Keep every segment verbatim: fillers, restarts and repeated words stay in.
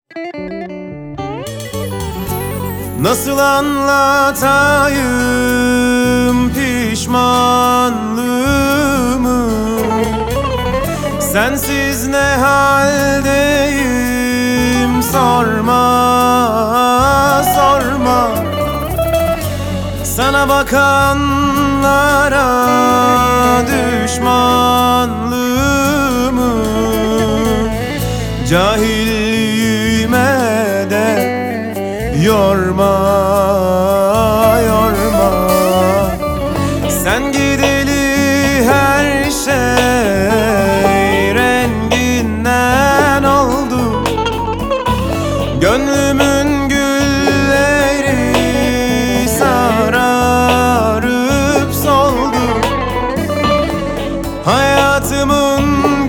Nasıl anlatayım pişmanlığımı? Sensiz ne haldeyim sorma, sorma. Sana bakanlara düşmanlığımı, cahilliğime de yorma, yorma. Sen gideli her şey renginden oldu. Gönlümün gülleri sararıp soldu. Hayatımın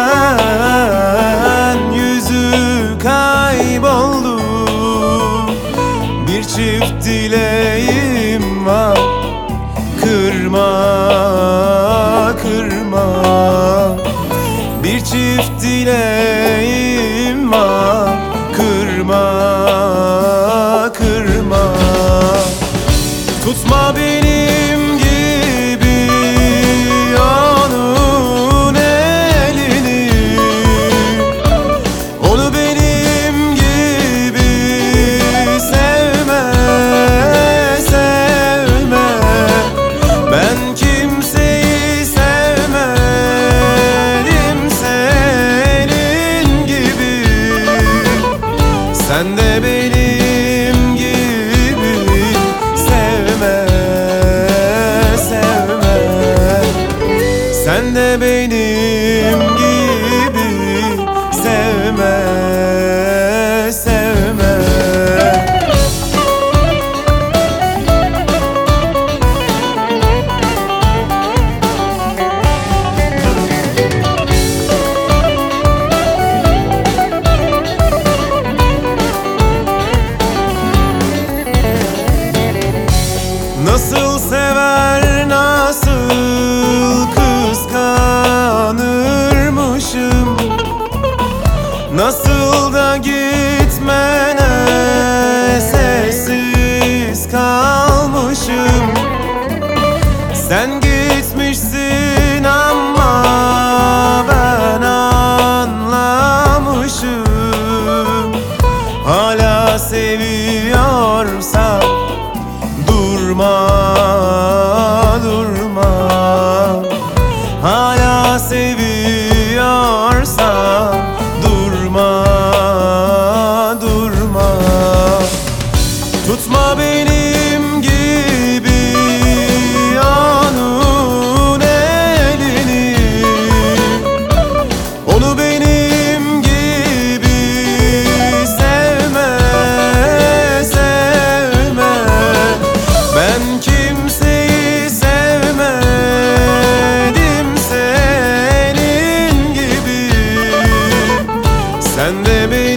gülen yüzü kayboldu. Bir çift dileğim var, kırma, kırma. Bir çift dileğim var, kırma, kırma. Tutma benim gibi onun elini, onu benim gibi sevme, sevme. Ben kimseyi sevmedim senin gibi. Sen de benim gibi sevme, sevme. Sen de benim gibi sevme, sevme. Nasıl sever, nasıl kıskanırmışım. Nasıl da gitmene sessiz kalmışım. Sen gitmişsin ama ben anlamışım. Hala seviyorsan durma, durma. Hala seviyorsan durma, durma. Tutma benim gibi onun elini, onu benim gibi sevme, sevme. Ben kimseyi sevmedim senin gibi. Sen de beni